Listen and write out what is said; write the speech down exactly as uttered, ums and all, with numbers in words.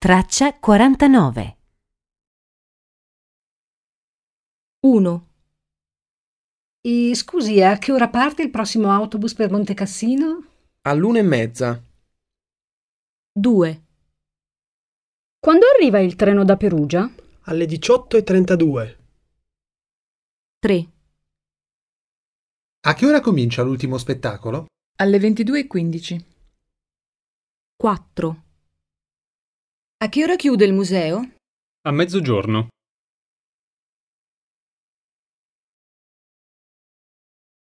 traccia quarantanove. uno. E scusi, a che ora parte il prossimo autobus per Montecassino? All'una e mezza. due. Quando arriva il treno da Perugia? Alle diciotto e trentadue. tre. A che ora comincia l'ultimo spettacolo? Alle ventidue e quindici. quattro. A che ora chiude il museo? A mezzogiorno.